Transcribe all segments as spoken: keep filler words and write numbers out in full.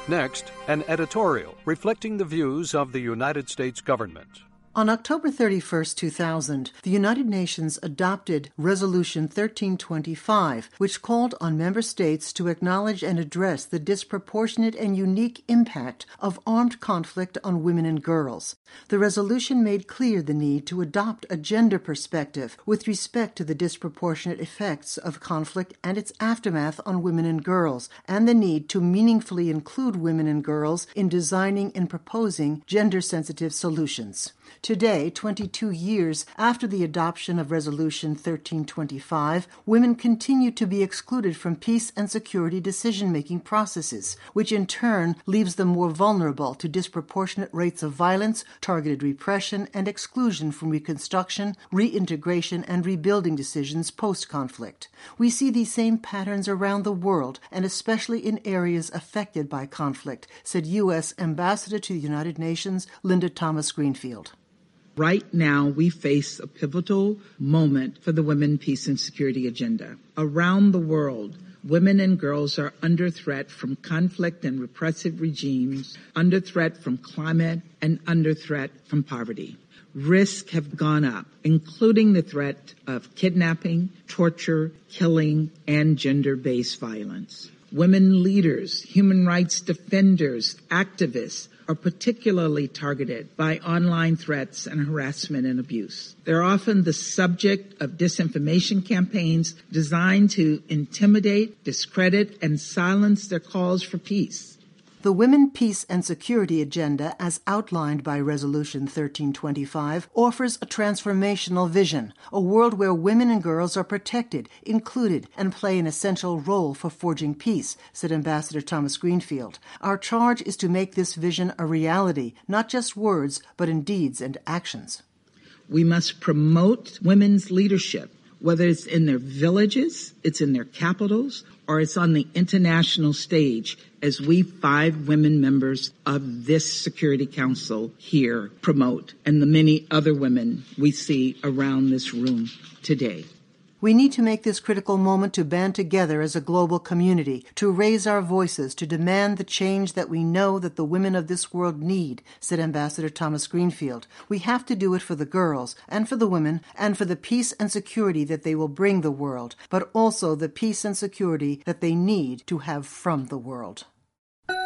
Next, an editorial reflecting the views of the United States government. On October thirty-first, two thousand, the United Nations adopted Resolution thirteen twenty-five, which called on member states to acknowledge and address the disproportionate and unique impact of armed conflict on women and girls. The resolution made clear the need to adopt a gender perspective with respect to the disproportionate effects of conflict and its aftermath on women and girls, and the need to meaningfully include women and girls in designing and proposing gender-sensitive solutions. Today, twenty-two years after the adoption of Resolution thirteen twenty-five, women continue to be excluded from peace and security decision-making processes, which in turn leaves them more vulnerable to disproportionate rates of violence, targeted repression, and exclusion from reconstruction, reintegration, and rebuilding decisions post-conflict. We see these same patterns around the world, and especially in areas affected by conflict, said U S Ambassador to the United Nations Linda Thomas-Greenfield. Right now, we face a pivotal moment for the Women, Peace, and Security agenda. Around the world, women and girls are under threat from conflict and repressive regimes, under threat from climate, and under threat from poverty. Risks have gone up, including the threat of kidnapping, torture, killing, and gender-based violence. Women leaders, human rights defenders, activists, are particularly targeted by online threats and harassment and abuse. They're often the subject of disinformation campaigns designed to intimidate, discredit, and silence their calls for peace. The Women, Peace, and Security agenda, as outlined by Resolution thirteen twenty-five, offers a transformational vision, a world where women and girls are protected, included, and play an essential role for forging peace, said Ambassador Thomas-Greenfield. Our charge is to make this vision a reality, not just words, but in deeds and actions. We must promote women's leadership, whether it's in their villages, it's in their capitals, or it's on the international stage, as we five women members of this Security Council here promote, and the many other women we see around this room today. We need to make this critical moment to band together as a global community, to raise our voices, to demand the change that we know that the women of this world need, said Ambassador Thomas-Greenfield. We have to do it for the girls, and for the women, and for the peace and security that they will bring the world, but also the peace and security that they need to have from the world.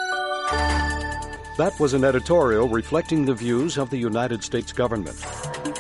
That was an editorial reflecting the views of the United States government.